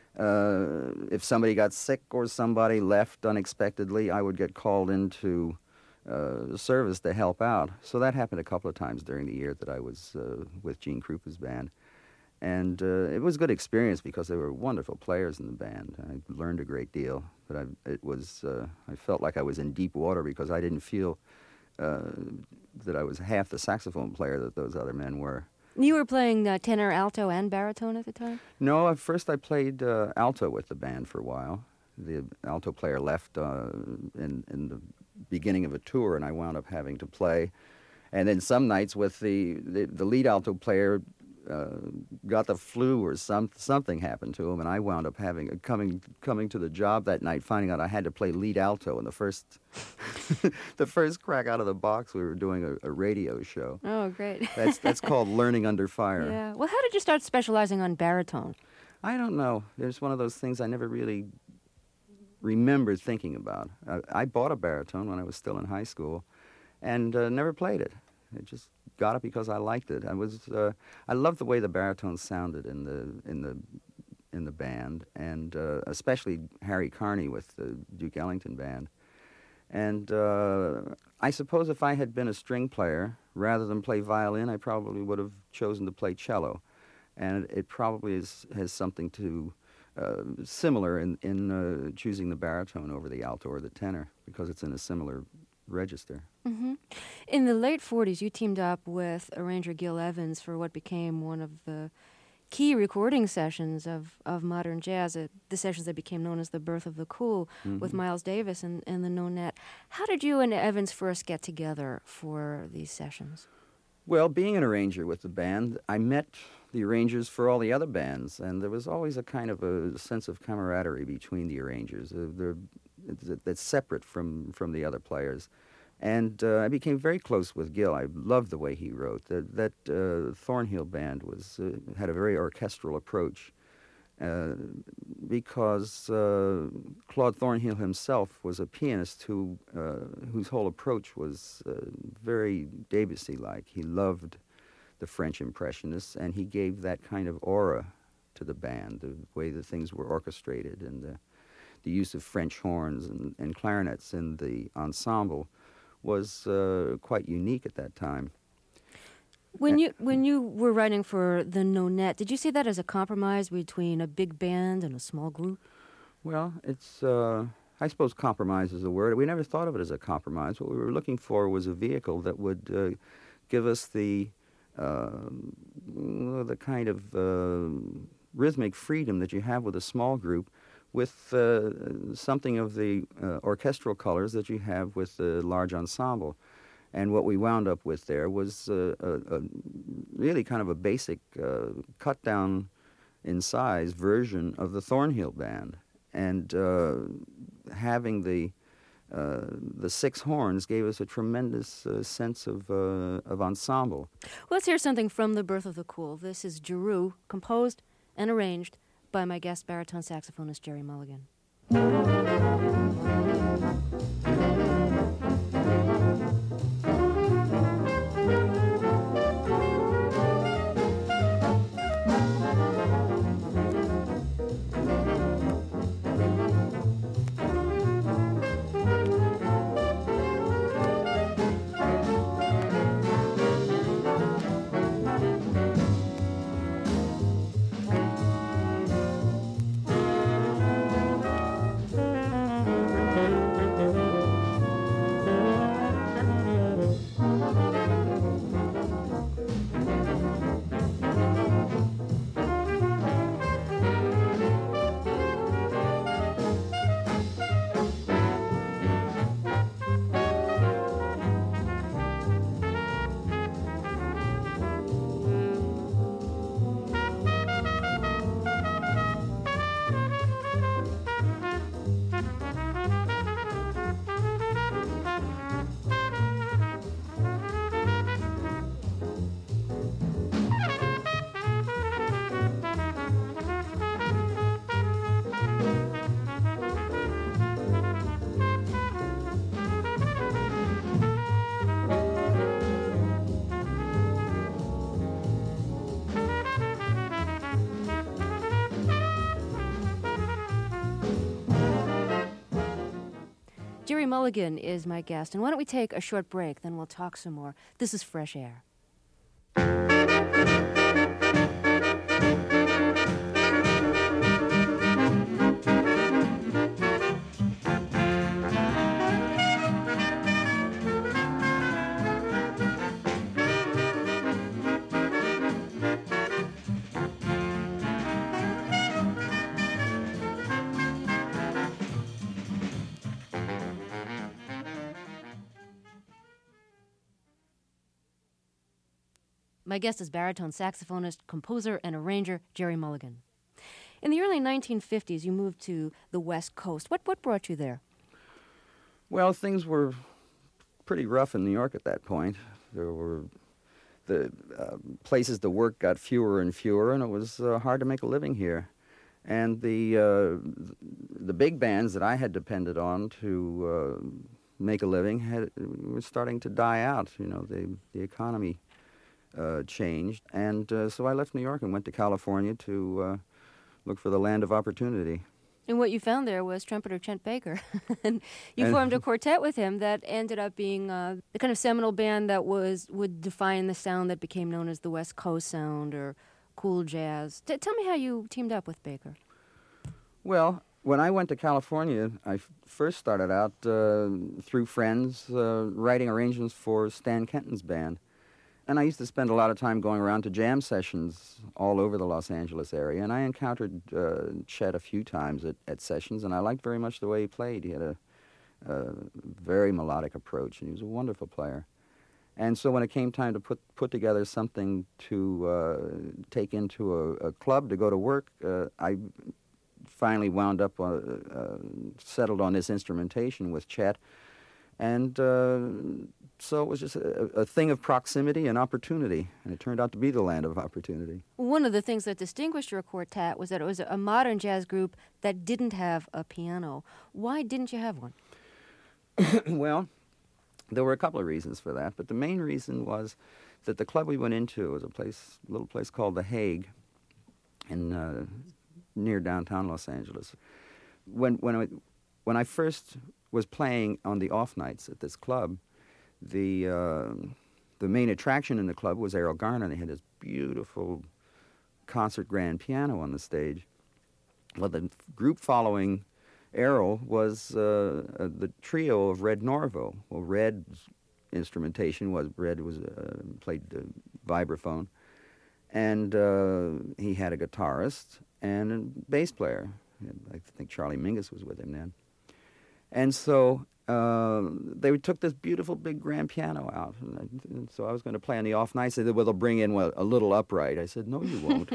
uh, if somebody got sick or somebody left unexpectedly, I would get called into uh, service to help out. So that happened a couple of times during the year that I was uh, with Gene Krupa's band. And uh, it was a good experience because they were wonderful players in the band. I learned a great deal, but I, it was uh, I felt like I was in deep water because I didn't feel uh, that I was half the saxophone player that those other men were. You were playing uh, tenor, alto, and baritone at the time? No, at first I played uh, alto with the band for a while. The alto player left uh, in, in the beginning of a tour, and I wound up having to play. And then some nights with the, the, the lead alto player Uh, got the flu or some something happened to him, and I wound up having uh, coming coming to the job that night, finding out I had to play lead alto in the first the first crack out of the box. We were doing a, a radio show. Oh, great! That's that's called learning under fire. Yeah. Well, how did you start specializing on baritone? I don't know. There's one of those things I never really remember thinking about. I, I bought a baritone when I was still in high school, and uh, never played it. It just got it because I liked it. I was uh, I loved the way the baritone sounded in the in the in the band, and uh, especially Harry Carney with the Duke Ellington band. And uh, I suppose if I had been a string player rather than play violin, I probably would have chosen to play cello, and it, it probably is, has something to uh, similar in in uh, choosing the baritone over the alto or the tenor because it's in a similar register. Mm-hmm. In the late forties, you teamed up with arranger Gil Evans for what became one of the key recording sessions of, of modern jazz, uh, the sessions that became known as the Birth of the Cool, mm-hmm. with Miles Davis and, and the Nonette. How did you and Evans first get together for these sessions? Well, being an arranger with the band, I met the arrangers for all the other bands, and there was always a kind of a sense of camaraderie between the arrangers. Uh, they're that's separate from, from the other players. And uh, I became very close with Gil. I loved the way he wrote. That, that uh, Thornhill band was uh, had a very orchestral approach uh, because uh, Claude Thornhill himself was a pianist who uh, whose whole approach was uh, very Debussy-like. He loved the French Impressionists, and he gave that kind of aura to the band, the way that things were orchestrated and the the use of French horns and, and clarinets in the ensemble was uh, quite unique at that time. When you when you were writing for the Nonette, did you see that as a compromise between a big band and a small group? Well, it's, uh, I suppose compromise is a word. We never thought of it as a compromise. What we were looking for was a vehicle that would uh, give us the, uh, the kind of uh, rhythmic freedom that you have with a small group, with uh, something of the uh, orchestral colors that you have with the large ensemble. And what we wound up with there was uh, a, a really kind of a basic, uh, cut-down in size version of the Thornhill band. And uh, having the uh, the six horns gave us a tremendous uh, sense of, uh, of ensemble. Let's hear something from The Birth of the Cool. This is Giroux, composed and arranged by my guest baritone saxophonist Gerry Mulligan. Jerry Mulligan is my guest, and why don't we take a short break, then we'll talk some more. This is Fresh Air. My guest is baritone saxophonist, composer, and arranger Jerry Mulligan. In the early nineteen fifties, you moved to the West Coast. What what brought you there? Well, things were pretty rough in New York at that point. There were the uh, places to work got fewer and fewer, and it was uh, hard to make a living here. And the uh, the big bands that I had depended on to uh, make a living had were starting to die out. You know, the the economy Uh, changed, and uh, so I left New York and went to California to uh, look for the land of opportunity. And what you found there was trumpeter Chet Baker. And you and formed a quartet with him that ended up being uh, the kind of seminal band that was would define the sound that became known as the West Coast sound or cool jazz. T- tell me how you teamed up with Baker. Well, when I went to California, I f- first started out uh, through friends uh, writing arrangements for Stan Kenton's band. And I used to spend a lot of time going around to jam sessions all over the Los Angeles area. And I encountered uh, Chet a few times at, at sessions, and I liked very much the way he played. He had a, a very melodic approach, and he was a wonderful player. And so when it came time to put, put together something to uh, take into a, a club to go to work, uh, I finally wound up, uh, uh, settled on this instrumentation with Chet. And uh, so it was just a, a thing of proximity and opportunity, and it turned out to be the land of opportunity. One of the things that distinguished your quartet was that it was a modern jazz group that didn't have a piano. Why didn't you have one? Well, there were a couple of reasons for that, but the main reason was that the club we went into was a place, a little place called The Hague, in uh, near downtown Los Angeles. When when I, when I first was playing on the off nights at this club, the uh, the main attraction in the club was Errol Garner. They had this beautiful concert grand piano on the stage. Well, the group following Errol was uh, uh, the trio of Red Norvo. Well, Red's instrumentation was Red was uh, played the vibraphone, and uh, he had a guitarist and a bass player. I think Charlie Mingus was with him then. And so uh, they took this beautiful big grand piano out. And, I, and so I was going to play on the off nights. They said, well, they'll bring in well, a little upright. I said, no, you won't.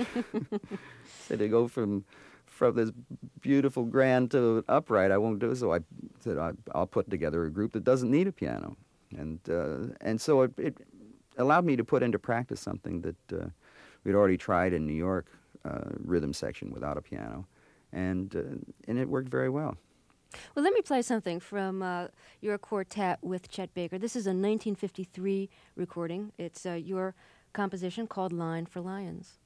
Said they go from from this beautiful grand to upright. I won't do it. So I said, I, I'll put together a group that doesn't need a piano. And uh, and so it, it allowed me to put into practice something that uh, we'd already tried in New York, uh, rhythm section without a piano. And, uh, and it worked very well. Well, let me play something from uh, your quartet with Chet Baker. This is a nineteen fifty-three recording. It's uh, your composition called Line for Lions.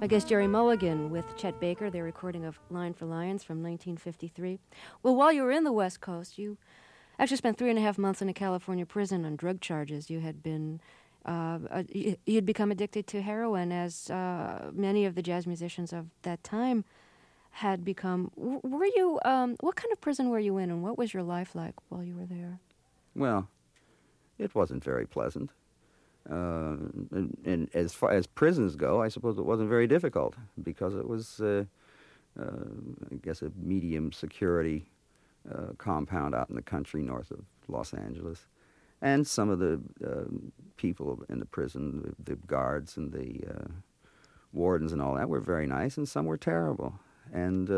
I guess Jerry Mulligan with Chet Baker, their recording of Line for Lions from nineteen fifty-three. Well, while you were in the West Coast, you actually spent three and a half months in a California prison on drug charges. You had been, uh, uh, you'd become addicted to heroin, as uh, many of the jazz musicians of that time had become. W- were you, um, what kind of prison were you in, and what was your life like while you were there? Well, it wasn't very pleasant. Uh, and, and as far as prisons go, I suppose it wasn't very difficult because it was, uh, uh, I guess, a medium security uh, compound out in the country north of Los Angeles. And some of the uh, people in the prison, the, the guards and the uh, wardens and all that, were very nice, and some were terrible. And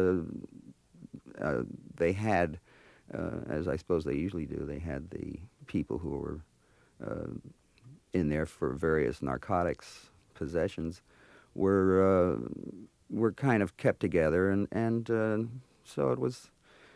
uh, uh, they had, uh, as I suppose they usually do, they had the people who were uh, in there for various narcotics possessions were uh, were kind of kept together, and and uh, so it was.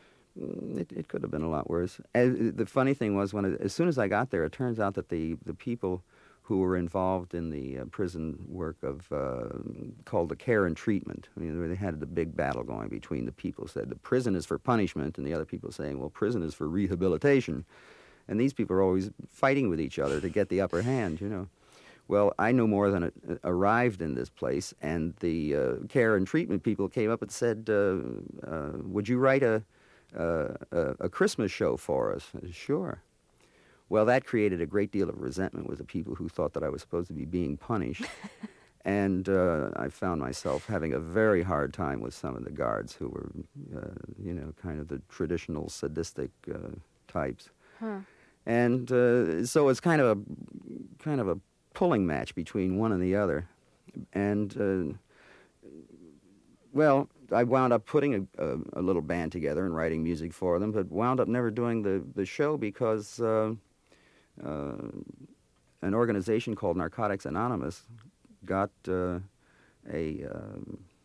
It, it could have been a lot worse. And the funny thing was, when it, as soon as I got there, it turns out that the the people who were involved in the uh, prison work of uh, called the care and treatment. I mean, they had the big battle going between the people said the prison is for punishment, and the other people saying, well, prison is for rehabilitation. And these people are always fighting with each other to get the upper hand, you know. Well, I no more than uh, arrived in this place, and the uh, care and treatment people came up and said, uh, uh, would you write a, uh, a, a Christmas show for us? I said, sure. Well, that created a great deal of resentment with the people who thought that I was supposed to be being punished. And uh, I found myself having a very hard time with some of the guards who were, uh, you know, kind of the traditional sadistic uh, types. Huh. And uh, so it's kind of a kind of a pulling match between one and the other. And, uh, well, I wound up putting a, a, a little band together and writing music for them, but wound up never doing the, the show because uh, uh, an organization called Narcotics Anonymous got uh, a... Uh,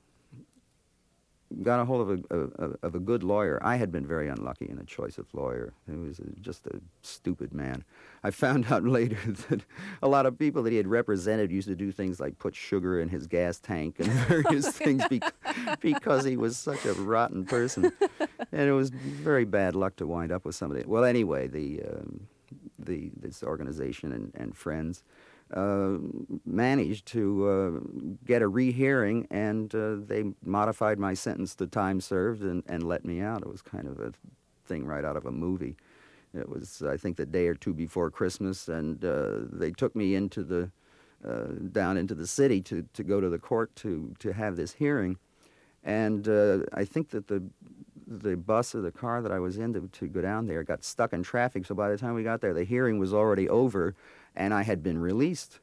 got a hold of a, a, of a good lawyer. I had been very unlucky in a choice of lawyer. He was a, just a stupid man. I found out later that a lot of people that he had represented used to do things like put sugar in his gas tank and various things be- because he was such a rotten person. And it was very bad luck to wind up with somebody. Well, anyway, the um, the this organization and, and friends Uh, managed to uh, get a rehearing, and uh, they modified my sentence to time served and, and let me out. It was kind of a thing right out of a movie. It was, I think, the day or two before Christmas, and uh, they took me into the uh, down into the city to, to go to the court to, to have this hearing. And uh, I think that the the bus or the car that I was in to, to go down there got stuck in traffic, so by the time we got there, the hearing was already over, and I had been released.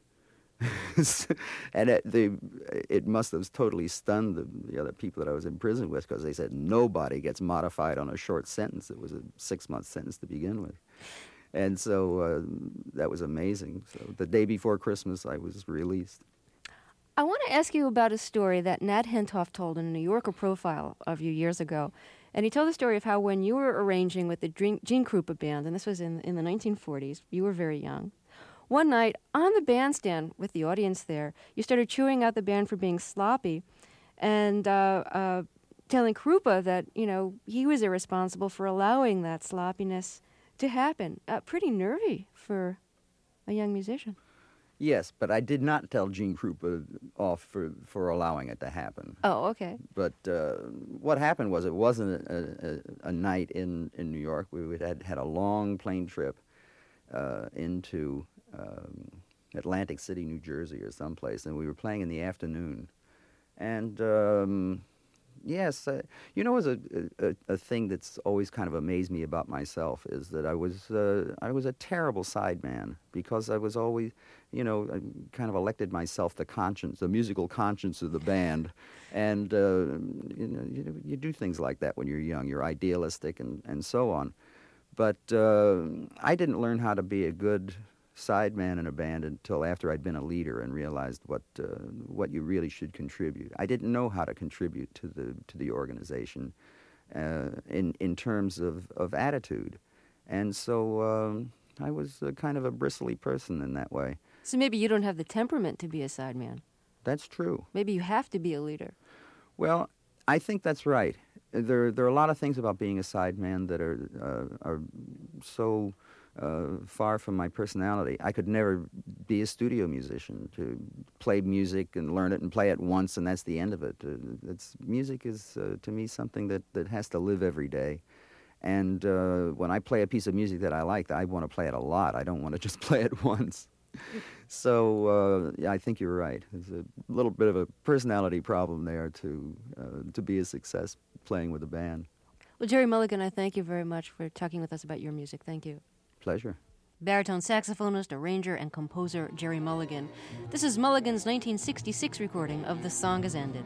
And it, the, it must have totally stunned the, the other people that I was in prison with, because they said nobody gets modified on a short sentence. It was a six-month sentence to begin with. And so uh, that was amazing. So the day before Christmas, I was released. I want to ask you about a story that Nat Hentoff told in a New Yorker profile of you years ago. And he told the story of how when you were arranging with the Gene Krupa Band, and this was in, in the nineteen forties, you were very young, one night on the bandstand with the audience there, you started chewing out the band for being sloppy and uh, uh, telling Krupa that, you know, he was irresponsible for allowing that sloppiness to happen. Uh, pretty nervy for a young musician. Yes, but I did not tell Gene Krupa off for, for allowing it to happen. Oh, okay. But uh, what happened was it wasn't a, a, a night in, in New York. We had had a long plane trip uh, into um, Atlantic City, New Jersey or someplace, and we were playing in the afternoon. And... Um, Yes, uh, you know, as a, a a thing that's always kind of amazed me about myself is that I was uh, I was a terrible sideman, because I was always, you know, I kind of elected myself the conscience, the musical conscience of the band, and uh, you know, you, you do things like that when you're young. You're idealistic and and so on, but uh, I didn't learn how to be a good sideman in a band until after I'd been a leader and realized what uh, what you really should contribute. I didn't know how to contribute to the to the organization uh, in in terms of, of attitude, and so um, I was uh, kind of a bristly person in that way. So maybe you don't have the temperament to be a sideman. That's true. Maybe you have to be a leader. Well, I think that's right. There, there are a lot of things about being a sideman that are uh, are so uh, far from my personality. I could never be a studio musician, to play music and learn it and play it once, and that's the end of it. Uh, it's, music is, uh, to me, something that, that has to live every day. And uh, when I play a piece of music that I like, I want to play it a lot. I don't want to just play it once. So uh, yeah, I think you're right. There's a little bit of a personality problem there to uh, to be a success playing with a band. Well, Gerry Mulligan, I thank you very much for talking with us about your music. Thank you. Pleasure. Baritone saxophonist, arranger, and composer Gerry Mulligan. This is Mulligan's nineteen sixty-six recording of The Song Has Ended.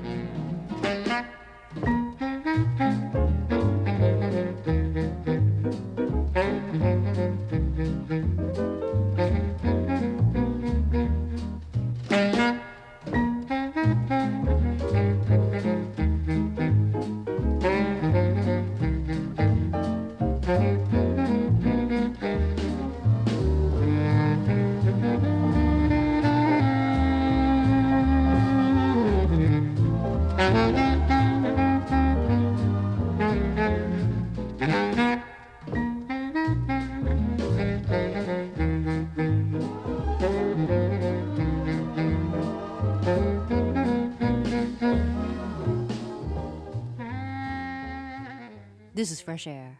This is Fresh Air.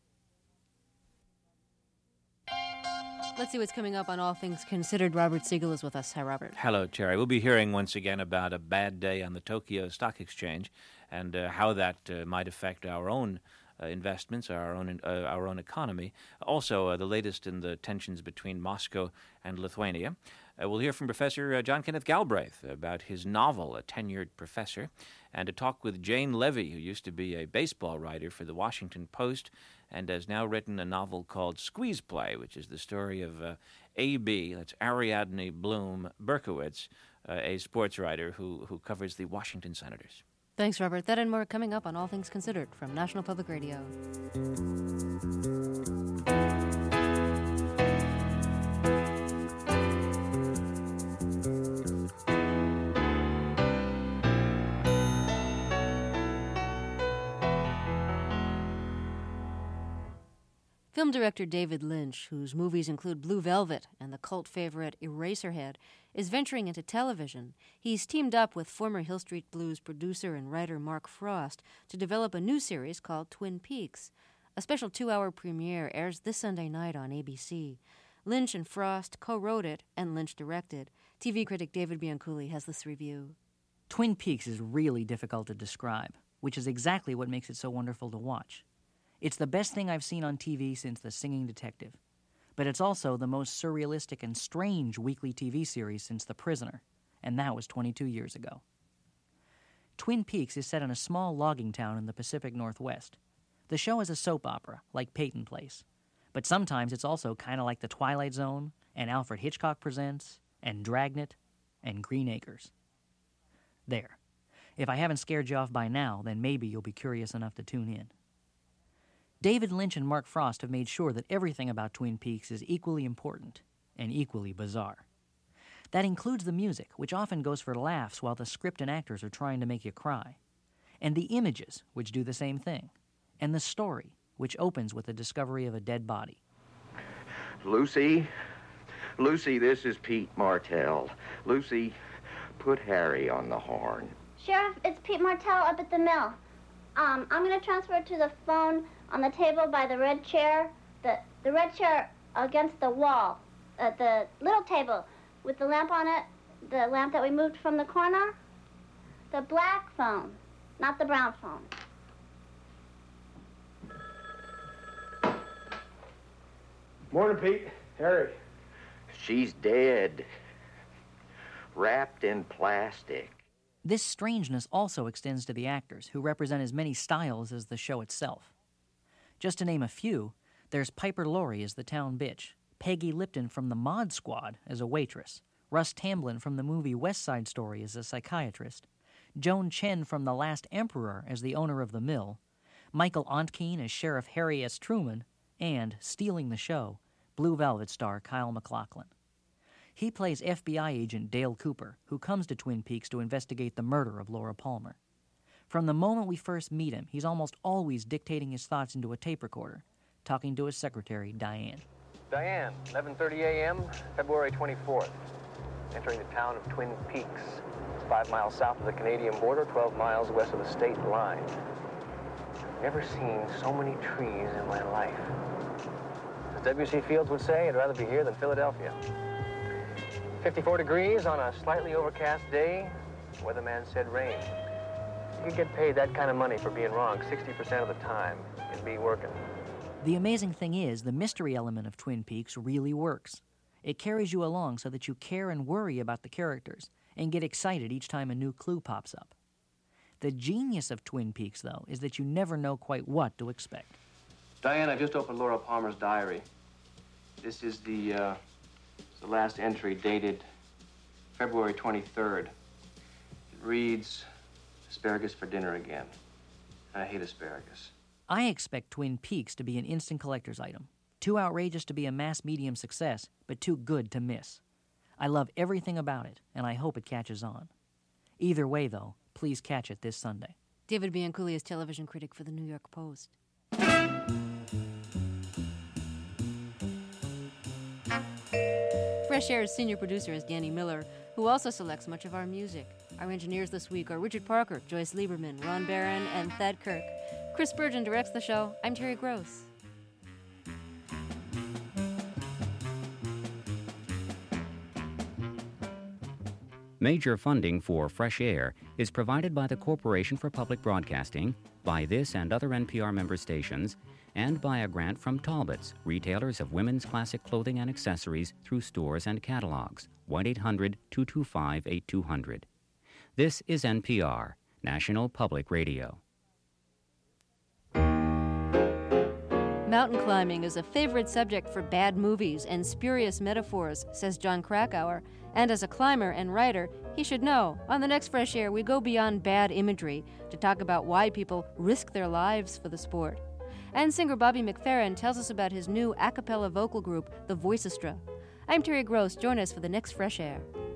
Let's see what's coming up on All Things Considered. Robert Siegel is with us. Hi, Robert. Hello, Terry. We'll be hearing once again about a bad day on the Tokyo Stock Exchange and uh, how that uh, might affect our own uh, investments, our own uh, our own economy. Also, uh, the latest in the tensions between Moscow and Lithuania. Uh, we'll hear from Professor uh, John Kenneth Galbraith about his novel, A Tenured Professor, and a talk with Jane Levy, who used to be a baseball writer for the Washington Post and has now written a novel called Squeeze Play, which is the story of uh, A B, that's Ariadne Bloom Berkowitz, uh, a sports writer who, who covers the Washington Senators. Thanks, Robert. That and more coming up on All Things Considered from National Public Radio. Film director David Lynch, whose movies include Blue Velvet and the cult favorite Eraserhead, is venturing into television. He's teamed up with former Hill Street Blues producer and writer Mark Frost to develop a new series called Twin Peaks. A special two-hour premiere airs this Sunday night on A B C. Lynch and Frost co-wrote it, and Lynch directed. T V critic David Bianculli has this review. Twin Peaks is really difficult to describe, which is exactly what makes it so wonderful to watch. It's the best thing I've seen on T V since The Singing Detective. But it's also the most surrealistic and strange weekly T V series since The Prisoner, and that was twenty-two years ago. Twin Peaks is set in a small logging town in the Pacific Northwest. The show is a soap opera, like Peyton Place. But sometimes it's also kind of like The Twilight Zone, and Alfred Hitchcock Presents, and Dragnet, and Green Acres. There. If I haven't scared you off by now, then maybe you'll be curious enough to tune in. David Lynch and Mark Frost have made sure that everything about Twin Peaks is equally important and equally bizarre. That includes the music, which often goes for laughs while the script and actors are trying to make you cry, and the images, which do the same thing, and the story, which opens with the discovery of a dead body. Lucy, Lucy, this is Pete Martell. Lucy, put Harry on the horn. Sheriff, it's Pete Martell up at the mill. Um, I'm going to transfer it to the phone on the table by the red chair, the, the red chair against the wall, uh, the little table with the lamp on it, the lamp that we moved from the corner, the black phone, not the brown phone. Morning, Pete. Harry. She's dead. Wrapped in plastic. This strangeness also extends to the actors, who represent as many styles as the show itself. Just to name a few, there's Piper Laurie as the town bitch, Peggy Lipton from the Mod Squad as a waitress, Russ Tamblyn from the movie West Side Story as a psychiatrist, Joan Chen from The Last Emperor as the owner of the mill, Michael Ontkeen as Sheriff Harry S. Truman, and, stealing the show, Blue Velvet star Kyle MacLachlan. He plays F B I agent Dale Cooper, who comes to Twin Peaks to investigate the murder of Laura Palmer. From the moment we first meet him, he's almost always dictating his thoughts into a tape recorder, talking to his secretary, Diane. Diane, eleven thirty a.m., February twenty-fourth. Entering the town of Twin Peaks. It's five miles south of the Canadian border, twelve miles west of the state line. I've never seen so many trees in my life. As W C Fields would say, I'd rather be here than Philadelphia. fifty-four degrees on a slightly overcast day. The weatherman said rain. You could get paid that kind of money for being wrong sixty percent of the time. You'd be working. The amazing thing is, the mystery element of Twin Peaks really works. It carries you along so that you care and worry about the characters and get excited each time a new clue pops up. The genius of Twin Peaks, though, is that you never know quite what to expect. Diane, I just opened Laura Palmer's diary. This is the, uh, the last entry dated February twenty-third. It reads, asparagus for dinner again. I hate asparagus. I expect Twin Peaks to be an instant collector's item. Too outrageous to be a mass medium success, but too good to miss. I love everything about it, and I hope it catches on. Either way, though, please catch it this Sunday. David Bianculli is television critic for the New York Post. Fresh Air's senior producer is Danny Miller, who also selects much of our music. Our engineers this week are Richard Parker, Joyce Lieberman, Ron Barron, and Thad Kirk. Chris Spurgeon directs the show. I'm Terry Gross. Major funding for Fresh Air is provided by the Corporation for Public Broadcasting, by this and other N P R member stations, and by a grant from Talbots, retailers of women's classic clothing and accessories through stores and catalogs. one eight hundred two two five eight two zero zero. This is N P R, National Public Radio. Mountain climbing is a favorite subject for bad movies and spurious metaphors, says John Krakauer. And as a climber and writer, he should know. On the next Fresh Air, we go beyond bad imagery to talk about why people risk their lives for the sport. And singer Bobby McFerrin tells us about his new a cappella vocal group, the Voicestra. I'm Terry Gross. Join us for the next Fresh Air.